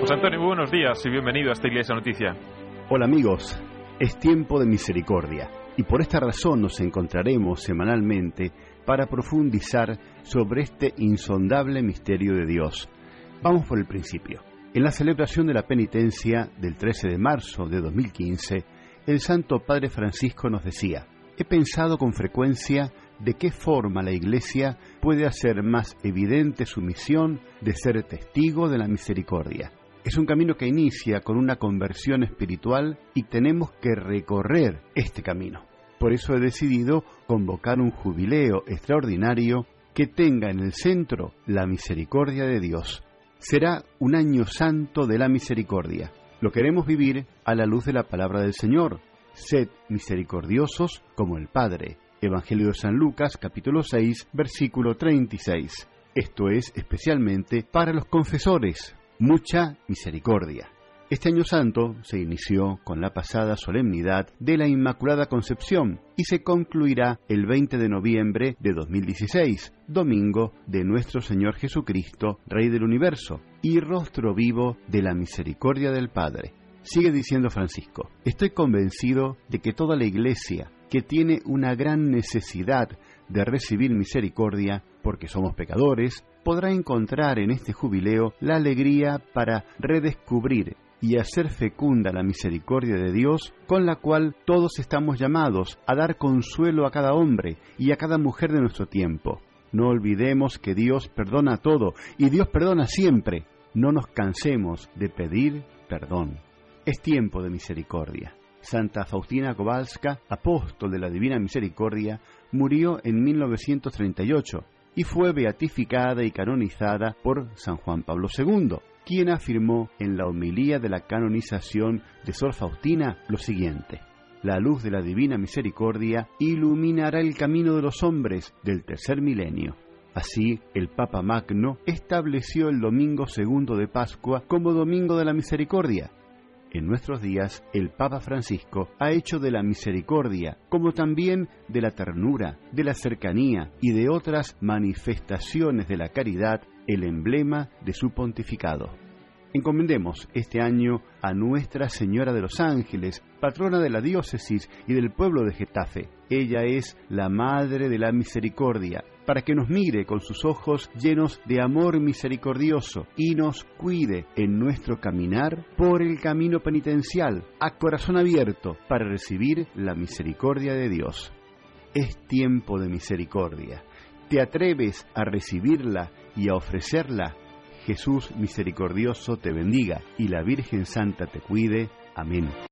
José Antonio, muy buenos días y bienvenido a esta Iglesia Noticia. Hola amigos, es tiempo de misericordia y por esta razón nos encontraremos semanalmente para profundizar sobre este insondable misterio de Dios. Vamos por el principio. En la celebración de la penitencia del 13 de marzo de 2015, el Santo Padre Francisco nos decía: he pensado con frecuencia de qué forma la Iglesia puede hacer más evidente su misión de ser testigo de la misericordia. Es un camino que inicia con una conversión espiritual y tenemos que recorrer este camino. Por eso he decidido convocar un jubileo extraordinario que tenga en el centro la misericordia de Dios. Será un año santo de la misericordia. Lo queremos vivir a la luz de la palabra del Señor. Sed misericordiosos como el Padre. Evangelio de San Lucas, capítulo 6, versículo 36. Esto es especialmente para los confesores. Mucha misericordia. Este año santo se inició con la pasada solemnidad de la Inmaculada Concepción y se concluirá el 20 de noviembre de 2016, domingo de nuestro Señor Jesucristo, Rey del Universo y rostro vivo de la misericordia del Padre. Sigue diciendo Francisco: estoy convencido de que toda la Iglesia, que tiene una gran necesidad de recibir misericordia, porque somos pecadores, podrá encontrar en este jubileo la alegría para redescubrir y hacer fecunda la misericordia de Dios, con la cual todos estamos llamados a dar consuelo a cada hombre y a cada mujer de nuestro tiempo. No olvidemos que Dios perdona todo y Dios perdona siempre. No nos cansemos de pedir perdón. Es tiempo de misericordia. Santa Faustina Kowalska, apóstol de la Divina Misericordia, murió en 1938 y fue beatificada y canonizada por San Juan Pablo II, quien afirmó en la homilía de la canonización de Sor Faustina lo siguiente: la luz de la Divina Misericordia iluminará el camino de los hombres del tercer milenio. Así, el Papa Magno estableció el domingo segundo de Pascua como Domingo de la Misericordia. En nuestros días, el Papa Francisco ha hecho de la misericordia, como también de la ternura, de la cercanía y de otras manifestaciones de la caridad, el emblema de su pontificado. Encomendemos este año a Nuestra Señora de los Ángeles, patrona de la diócesis y del pueblo de Getafe. Ella es la Madre de la Misericordia, para que nos mire con sus ojos llenos de amor misericordioso y nos cuide en nuestro caminar por el camino penitencial, a corazón abierto para recibir la misericordia de Dios. Es tiempo de misericordia. ¿Te atreves a recibirla y a ofrecerla? Jesús misericordioso te bendiga y la Virgen Santa te cuide. Amén.